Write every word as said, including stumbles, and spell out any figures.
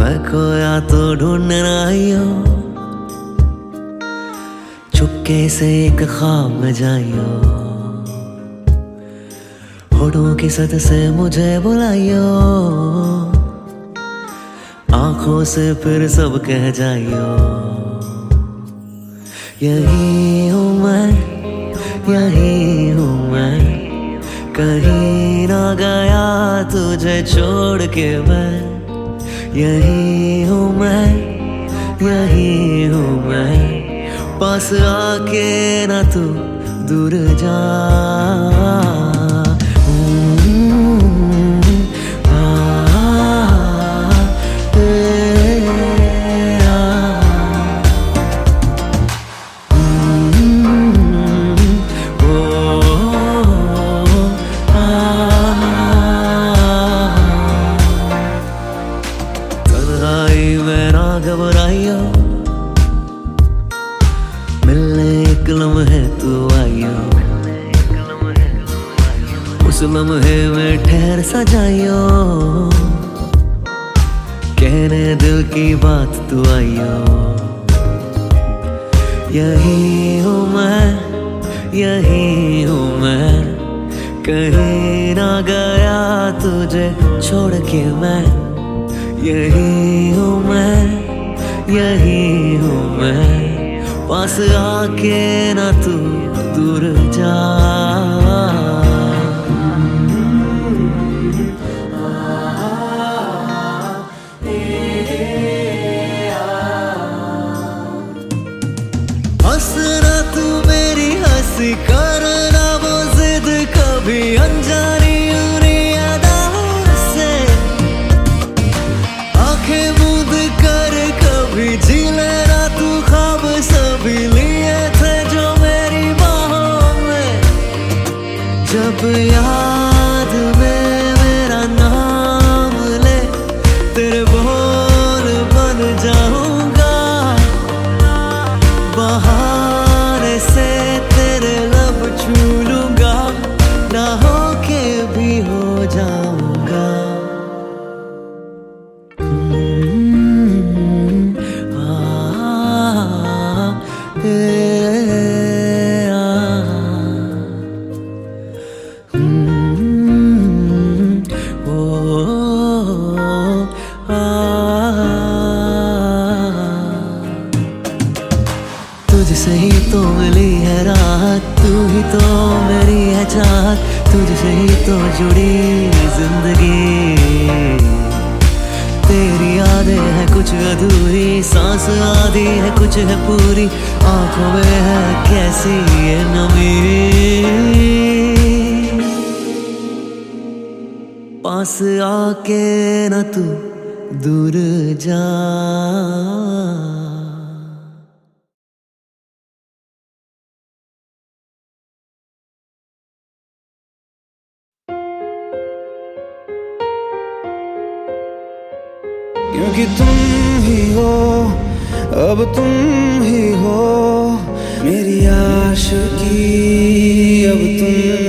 मैं खोया तो ढूंढने आइयो, चुपके से एक ख्वाब में जाइयो, होठों की सद से मुझे बुलाइयो, आंखों से फिर सब कह जाइयो। यही हूँ मैं, यही हूँ मैं, कहीं ना गया तुझे छोड़ के मैं। यही हूँ मैं, यही हूँ मैं, पास आके ना तू दूर जा। घबराइयो, मिलने एक लम्हे तू आइयो, उस लम्हे में ठहर सा जाइयो, कहने दिल की बात तू आइयो। यही हूँ मैं, यही हूँ मैं, कहीं ना गया तुझे छोड़ के मैं। यही हूँ मैं, यही हूँ मैं, पास आके ना तू दूर जा। हंसना तू मेरी हंसी, करना वो जिद कभी अनजानी उरी अदाओं से, आंखें मूंद कर कभी जी लेना तू ख्वाब सभी लिए थे जो मेरी बाहों में। जब याद में मेरा नाम ले, तेरे बोल बन जाऊंगा, बहाने से तेरे लब छू लूंगा, ना होके भी हो जाऊंगा। तुझसे ही तो मिली है राहत, तू ही तो मेरी है चाहत, तुझसे ही तो जुड़ी जिंदगी। तेरी यादें है कुछ अधूरी, सांस आधी है कुछ है पूरी, आंखों में है कैसी ये नमी। पास आके ना तू दूर जा। क्योंकि तुम ही हो, अब तुम ही हो मेरी आशिकी, अब तुम